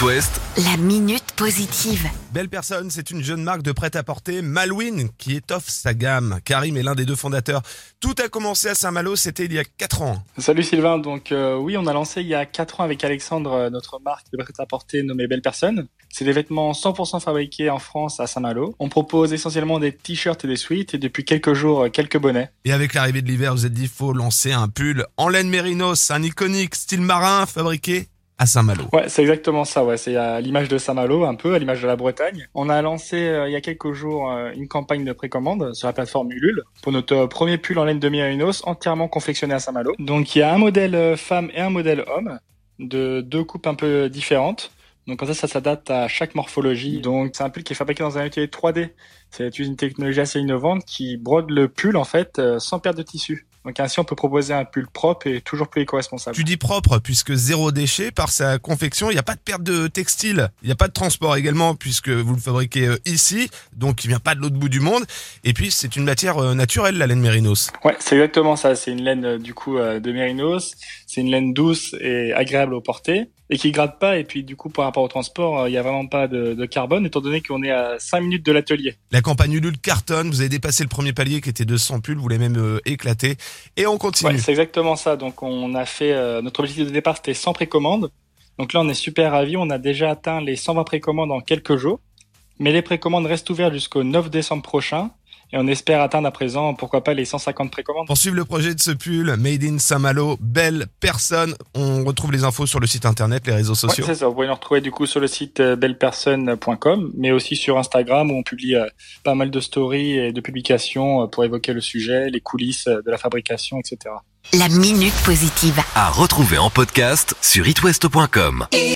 West, la minute positive. Belle Personne, c'est une jeune marque de prêt-à-porter, Malouine, qui étoffe sa gamme. Karim est l'un des deux fondateurs. Tout a commencé à Saint-Malo, c'était il y a 4 ans. Salut Sylvain, oui, on a lancé il y a 4 ans avec Alexandre notre marque de prêt-à-porter nommée Belle Personne. C'est des vêtements 100% fabriqués en France à Saint-Malo. On propose essentiellement des t-shirts et des sweats et depuis quelques jours, quelques bonnets. Et avec l'arrivée de l'hiver, vous êtes dit, faut lancer un pull en laine mérinos, un iconique style marin fabriqué à Saint-Malo. Ouais, c'est exactement ça, ouais. C'est à l'image de Saint-Malo, un peu, à l'image de la Bretagne. On a lancé il y a quelques jours une campagne de précommande sur la plateforme Ulule pour notre premier pull en laine de mérinos entièrement confectionné à Saint-Malo. Donc il y a un modèle femme et un modèle homme de 2 coupes un peu différentes. Donc comme ça s'adapte à chaque morphologie. Donc c'est un pull qui est fabriqué dans un atelier 3D. C'est une technologie assez innovante qui brode le pull en fait sans perdre de tissu. Donc ainsi on peut proposer un pull propre et toujours plus éco-responsable. Tu dis propre puisque zéro déchet par sa confection, il n'y a pas de perte de textile, il n'y a pas de transport également puisque vous le fabriquez ici, donc il vient pas de l'autre bout du monde. Et puis c'est une matière naturelle, la laine mérinos. Ouais, c'est exactement ça. C'est une laine de mérinos. C'est une laine douce et agréable au porter et qui gratte pas. Et puis du coup par rapport au transport, il y a vraiment pas de carbone étant donné qu'on est à 5 minutes de l'atelier. La campagne Ulule cartonne, vous avez dépassé le premier palier qui était 200 pulls, vous l'avez même éclaté. Et on continue. Ouais, c'est exactement ça. Donc on a fait notre objectif de départ, c'était 100 précommandes. Donc là on est super ravis, on a déjà atteint les 120 précommandes en quelques jours. Mais les précommandes restent ouvertes jusqu'au 9 décembre prochain. Et on espère atteindre à présent, pourquoi pas, les 150 précommandes. Pour suivre le projet de ce pull, Made in Saint-Malo, Belle Personne, on retrouve les infos sur le site internet, les réseaux sociaux. Ouais, c'est ça. Vous pouvez nous retrouver du coup sur le site bellepersonne.com, mais aussi sur Instagram où on publie pas mal de stories et de publications pour évoquer le sujet, les coulisses de la fabrication, etc. La minute positive. à retrouver en podcast sur itwest.com.